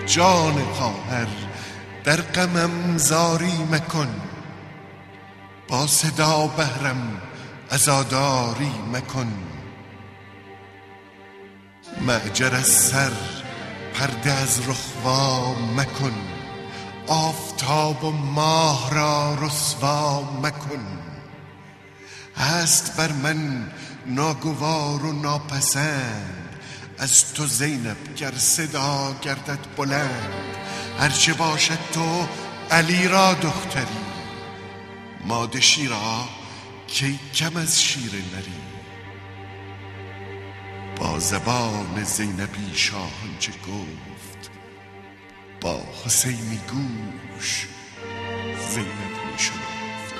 جان خواهر در غمم زاری مکن، با صدا بهرم عزاداری مکن. معجر از سر پرده از رخ وا مکن، آفتاب و ماه را رسوا مکن. هست بر من ناگوار و ناپسند، از تو زینب گر صدا گردد بلند. هرچه باشد تو علی را دختری، ماده شیرا کی کم از شیر نری. با زبان زینبی شاهان چه گفت، با حسینی گوش زینب می شنفت.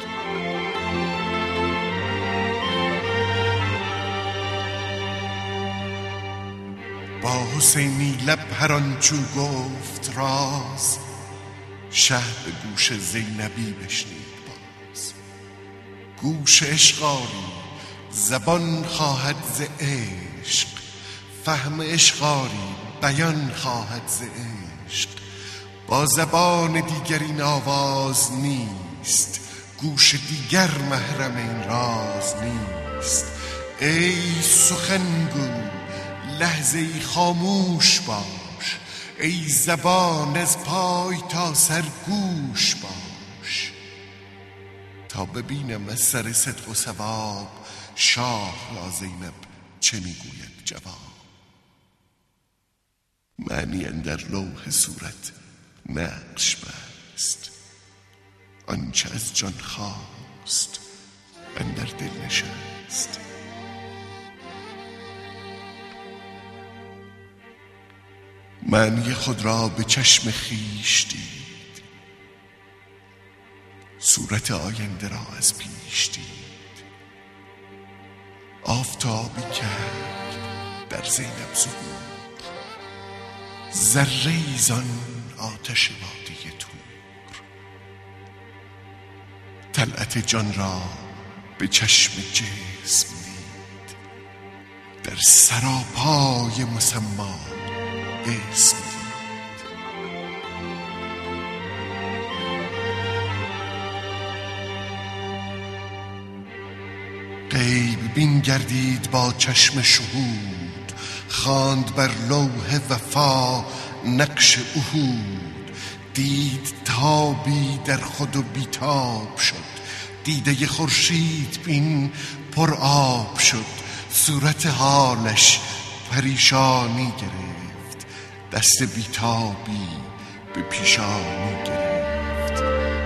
با حسینی لب هر آن چو گفت راز، شه به گوش زینبی بشنید باز. گوش عشقاری زبان خواهد ز عشق، فهم عشقاری بیان خواهد ز عشق. با زبان دیگر این آواز نیست، گوش دیگر محرم این راز نیست. ای سخنگو لحظه ای خاموش باش، ای زبان از پای تا سر گوش باش. تا ببینم از سر صدق و ثواب، شاه را زینب چه میگوید جواب. معنی اندر لوح صورت نقش بست، آنچه از جان خواست اندر دل نشست. معنی خود را به چشم خویش دید، صورت آینده را از پیش دید. آفتابی کرد در زینب ظهور، ذره‌ای زان آتش وادی طور. طلعت جان را به چشم جسم دید، در سراپای مسمی اسم دید. غیب بین گردید با چشم شهود، خواند بر لوح وفا نقش عهود. دید تابی در خود و بیتاب شد، دیده خورشید بین پر آب شد. صورت حالش پریشانی گرفت، دست بیتابی به پیشانی گرفت.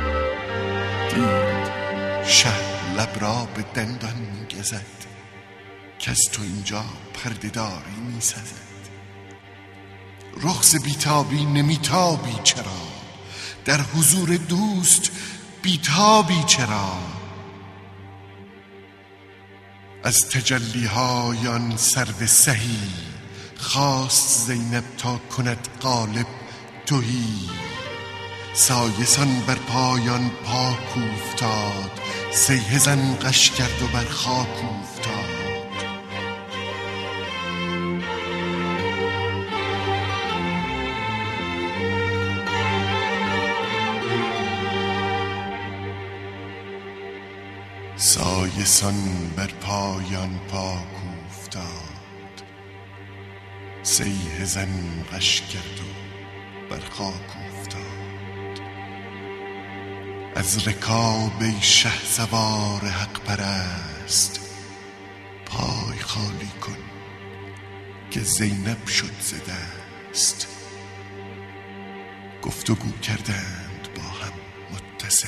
دید شه لب را به دندان می‌گزد، که از تو اینجا پرده داری می‌سزد. رخص بیتابی نمیتابی چرا، در حضور دوست بیتابی چرا. از تجلی‌های آن سرو سهی، خواست زینب تا کند غالب تهی. سایه سان بر پایان پاک اوفتاد، سیه زن غش کرد و بر خاک اوفتاد. سایه سان بر پایان پاک اوفتاد، سیه زن غش کرد و بر خاک اوفتاد. از رکاب ای شهسوار حق پرست، پای خالی کن که زینب شد ز دست. گفتگو کردند با هم متصل،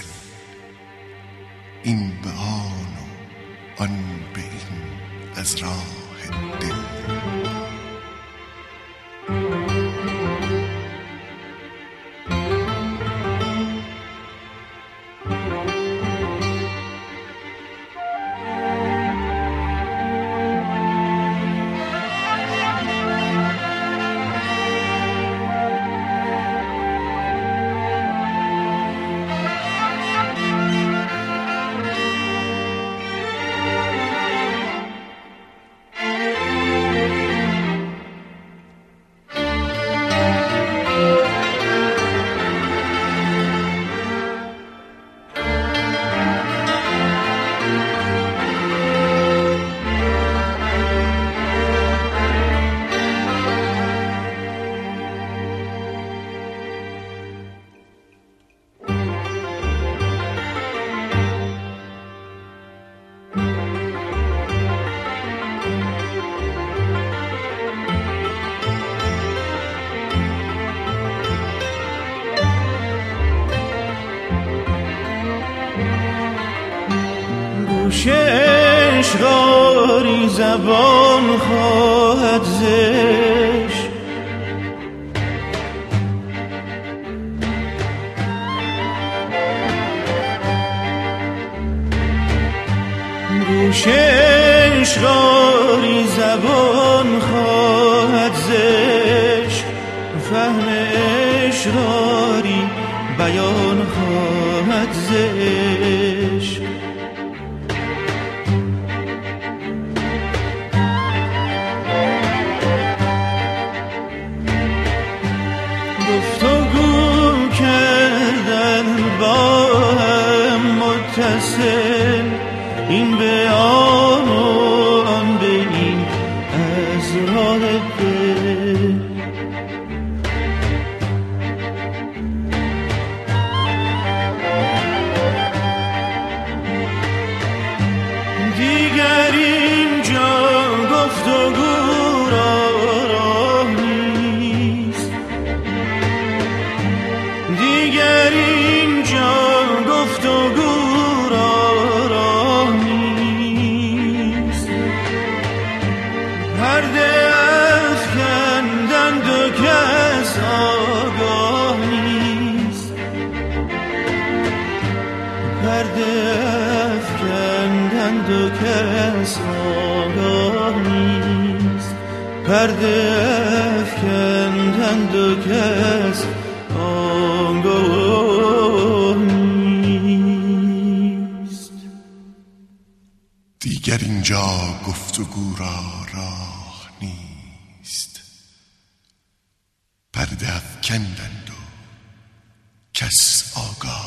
این به آن و آن به این از راه دل. زبان خواهد زشت. گوش اشراری زبان خواهد زشت، فهم اشراری بیان خواهد زشت. گفتگو کردن با هم متصل، این به آن و آن به این از راه دل. دیگر اینجا گفتگو را راه نیست، دیگر اینجا گفتگو را راه نیست. پرده افکندند و کس آگاه نیست، پرده افکندند و کس آگاه نیست، پرده افکندند و کس آگاه نیست. دیگر اینجا گفتگو را راه نیست، پرده افکندند و کس آگاه